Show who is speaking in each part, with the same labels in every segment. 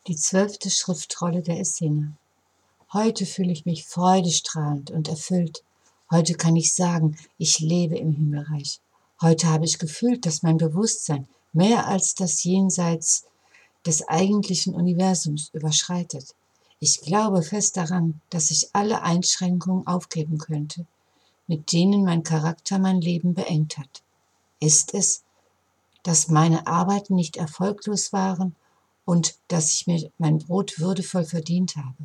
Speaker 1: Die 12. Schriftrolle der Essener. Heute fühle ich mich freudestrahlend und erfüllt. Heute kann ich sagen, ich lebe im Himmelreich. Heute habe ich gefühlt, dass mein Bewusstsein mehr als das Jenseits des eigentlichen Universums überschreitet. Ich glaube fest daran, dass ich alle Einschränkungen aufgeben könnte, mit denen mein Charakter mein Leben beengt hat. Ist es, dass meine Arbeiten nicht erfolglos waren und dass ich mir mein Brot würdevoll verdient habe?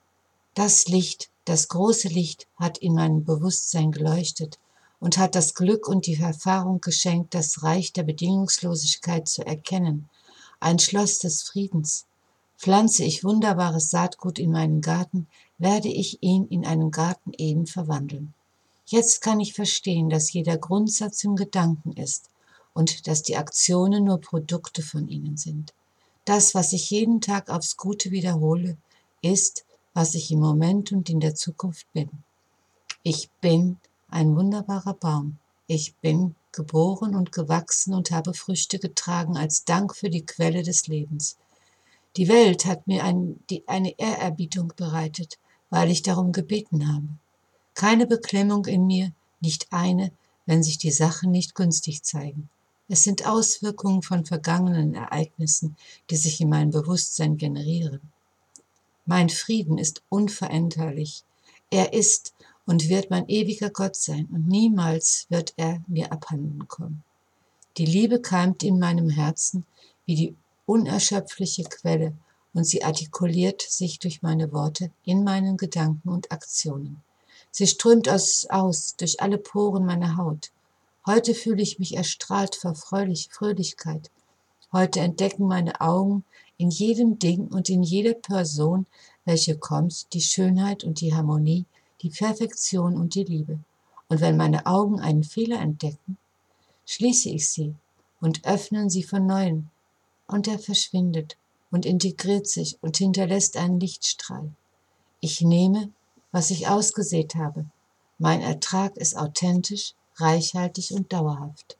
Speaker 1: Das Licht, das große Licht, hat in meinem Bewusstsein geleuchtet und hat das Glück und die Erfahrung geschenkt, das Reich der Bedingungslosigkeit zu erkennen, ein Schloss des Friedens. Pflanze ich wunderbares Saatgut in meinen Garten, werde ich ihn in einen Garten Eden verwandeln. Jetzt kann ich verstehen, dass jeder Grundsatz im Gedanken ist und dass die Aktionen nur Produkte von ihnen sind. Das, was ich jeden Tag aufs Gute wiederhole, ist, was ich im Moment und in der Zukunft bin. Ich bin ein wunderbarer Baum. Ich bin geboren und gewachsen und habe Früchte getragen als Dank für die Quelle des Lebens. Die Welt hat mir eine Ehrerbietung bereitet, weil ich darum gebeten habe. Keine Beklemmung in mir, nicht eine, wenn sich die Sachen nicht günstig zeigen. Es sind Auswirkungen von vergangenen Ereignissen, die sich in meinem Bewusstsein generieren. Mein Frieden ist unveränderlich. Er ist und wird mein ewiger Gott sein und niemals wird er mir abhanden kommen. Die Liebe keimt in meinem Herzen wie die unerschöpfliche Quelle und sie artikuliert sich durch meine Worte in meinen Gedanken und Aktionen. Sie strömt aus durch alle Poren meiner Haut. Heute fühle ich mich erstrahlt vor Fröhlichkeit. Heute entdecken meine Augen in jedem Ding und in jeder Person, welche kommt, die Schönheit und die Harmonie, die Perfektion und die Liebe. Und wenn meine Augen einen Fehler entdecken, schließe ich sie und öffnen sie von neuem. Und er verschwindet und integriert sich und hinterlässt einen Lichtstrahl. Ich nehme, was ich ausgesät habe. Mein Ertrag ist authentisch, reichhaltig und dauerhaft.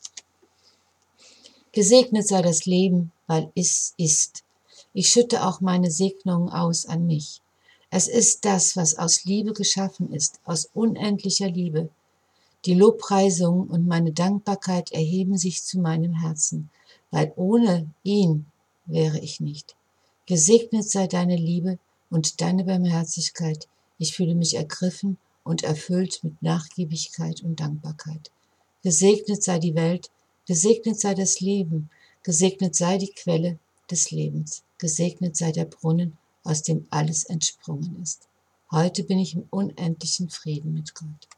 Speaker 1: Gesegnet sei das Leben, weil es ist. Ich schütte auch meine Segnungen aus an mich. Es ist das, was aus Liebe geschaffen ist, aus unendlicher Liebe. Die Lobpreisung und meine Dankbarkeit erheben sich zu meinem Herzen, weil ohne ihn wäre ich nicht. Gesegnet sei deine Liebe und deine Barmherzigkeit. Ich fühle mich ergriffen und erfüllt mit Nachgiebigkeit und Dankbarkeit. Gesegnet sei die Welt, gesegnet sei das Leben, gesegnet sei die Quelle des Lebens, gesegnet sei der Brunnen, aus dem alles entsprungen ist. Heute bin ich im unendlichen Frieden mit Gott.